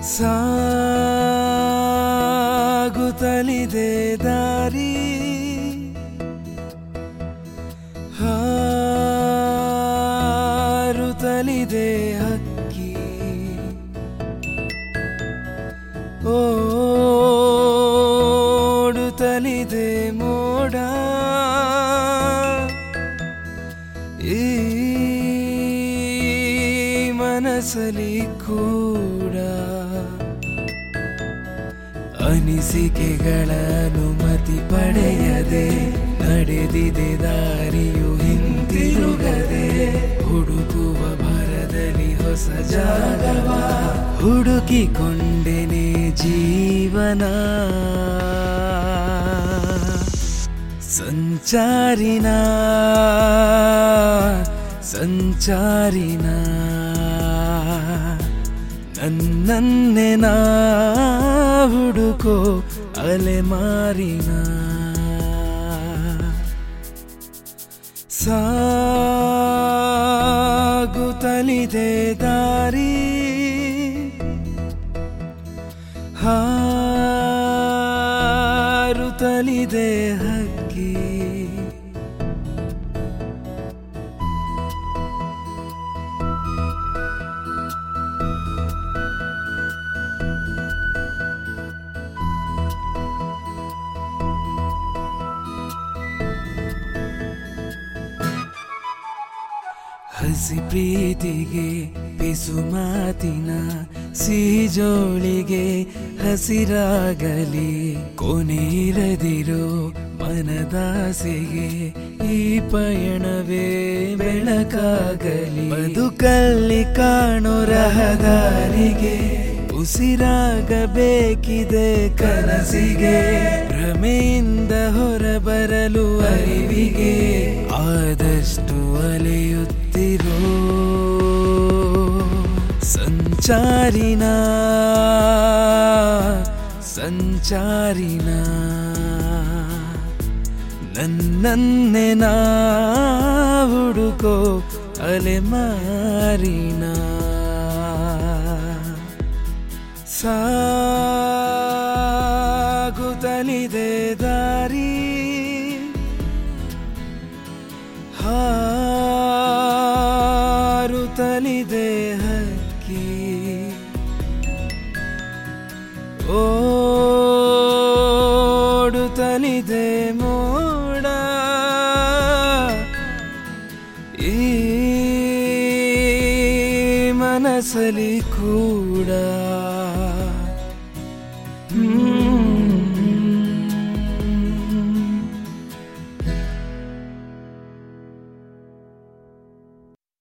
ಸಾಗುತ್ತಲಿದೆ ದಾರಿ ಹಾರುತ್ತಲಿದೆ ಹಕ್ಕಿ ಓಡುತ್ತಲಿದೆ ಮೋಡ ಈ ಮನಸ್ಸಲ್ಲಿ ಕೂಡ ಅನಿಸಿಕೆಗಳ ಅನುಮತಿ ಪಡೆಯದೆ ನಡೆದಿದೆ ದಾರಿಯು ಹಿಂತಿರುಗದೆ ಹುಡುಕುವ ಭರದಲ್ಲಿ ಹೊಸ ಜಾಗವ ಹುಡುಕಿಕೊಂಡೆನೆ ಜೀವನ ಸಂಚಾರಿನ ಸಂಚಾರಿನ ನನ್ನನ್ನೇ ನಾ ಹುಡುಕೋ ಅಲೆಮಾರಿನ ಸಾಗುತ್ತಲಿದೆ ದಾರಿ ಹಾರುತ್ತಲಿದೆ ಹಕ್ಕಿ ಹಸಿ ಪ್ರೀತಿಗೆ ಪಿಸು ಮಾತಿನ ಸಿಜೋಳಿಗೆ ಹಸಿರಾಗಲಿ ಕೊನೆಯಿರದಿರೋ ಮನದಾಸೆಗೆ ಈ ಪಯಣವೇ ಬೆಳಕಾಗಲಿ ಬದುಕಲ್ಲಿ ಕಾಣೋ ರಹದಾರಿಗೆ ಉಸಿರಾಗಬೇಕಿದೆ ಕನಸಿಗೆ ಭ್ರಮೆಯಿಂದ ಹೊರಬರಲು ಅರಿವಿಗೆ ಆದಷ್ಟು ಅಲೆಯುತ್ತಿರೋ ಸಂಚಾರಿನ ಸಂಚಾರಿನ ನನ್ನನ್ನೇ ನಾ ಹುಡುಕೋ ಅಲೆಮಾರಿನ ಸಾಗುತ್ತಲಿದೆ ದಾರಿ ಹಾರುತ್ತಲಿದೆ ಹಕ್ಕಿ ಓಡುತ್ತಲಿದೆ ಮೋಡ ಈ ಮನಸ್ಸಲ್ಲಿ ಕೂಡ